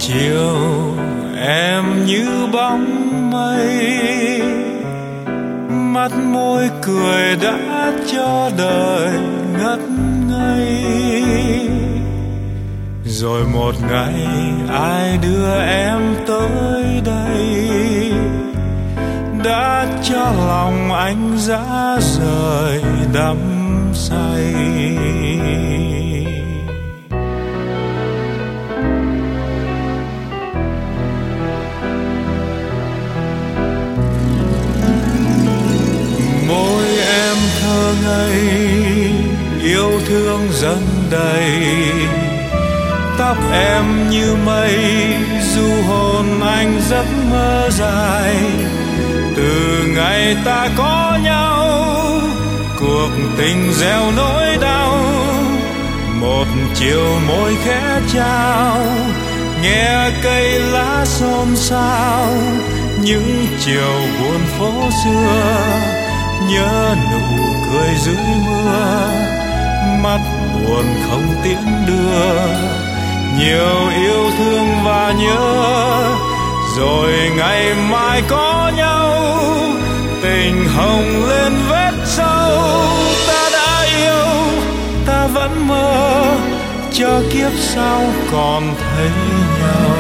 chiều em như bóng mây, mắt môi cười đã cho đời ngất ngây. Rồi một ngày ai đưa em tới đây, đã cho lòng anh rã rời đắm say. Môi em thơ ngây, yêu thương dần đầy, tóc em như mây, du hồn anh giấc mơ dài. Từ ngày ta có nhau, cuộc tình gieo nỗi đau. Một chiều môi khẽ trao, nghe cây lá xôn xao. Những chiều buồn phố xưa, nhớ nụ cười dưới mưa, mắt buồn không tiễn đưa. Nhiều yêu thương và nhớ, rồi ngày mai có nhau. Tình hồng lên vết sâu, ta đã yêu, ta vẫn mơ, cho kiếp sau còn thấy nhau.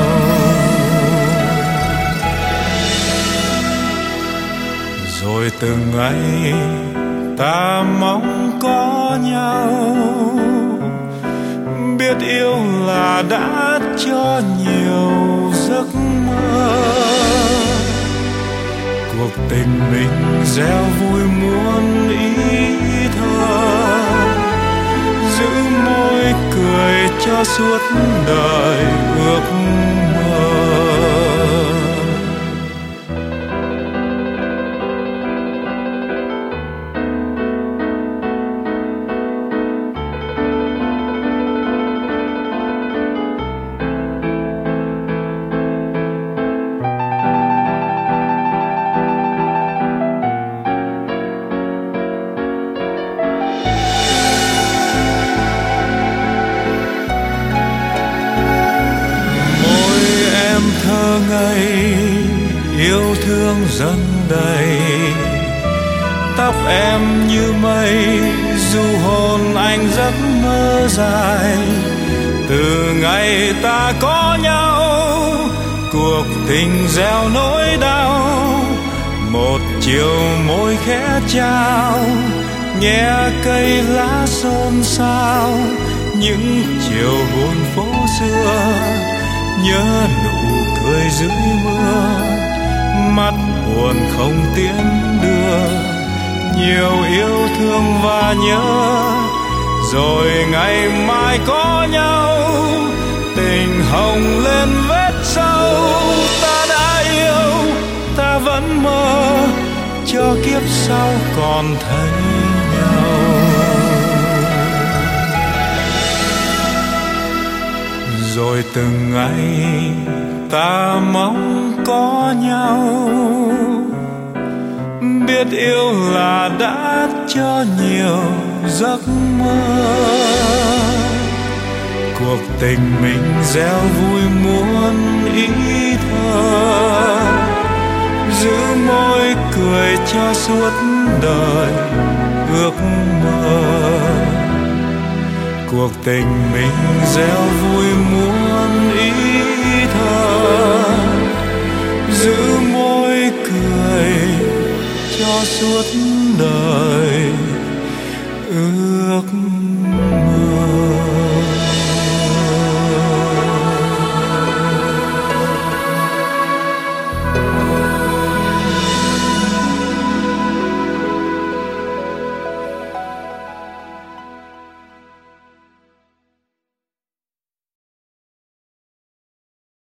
Rồi từng ngày ta mong có nhau, biết yêu là đã cho nhiều giấc mơ. Cuộc tình mình gieo vui muôn ý thơ, giữ môi cười cho suốt đời ước mơ. Yêu thương dần đầy, tóc em như mây, du hồn anh giấc mơ dài. Từ ngày ta có nhau, cuộc tình gieo nỗi đau. Một chiều môi khẽ trao, nghe cây lá xôn xao. Những chiều buồn phố xưa, nhớ nụ cười dưới mưa, mắt buồn không tiễn đưa. Nhiều yêu thương và nhớ, rồi ngày mai có nhau. Tình hồng lên vết sâu, ta đã yêu, ta vẫn mơ, cho kiếp sau còn thấy nhau. Rồi từng ngày ta mong có nhau, biết yêu là đã cho nhiều giấc mơ. Cuộc tình mình gieo vui muôn ý thơ, giữ môi cười cho suốt đời ước mơ. Cuộc tình mình gieo vui muôn ý thơ, giữ môi cười cho suốt đời ước mơ.